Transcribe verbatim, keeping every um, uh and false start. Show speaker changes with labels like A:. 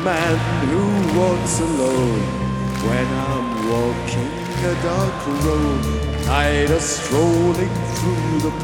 A: man who walks alone. When I'm walking a dark road, tired of strolling through the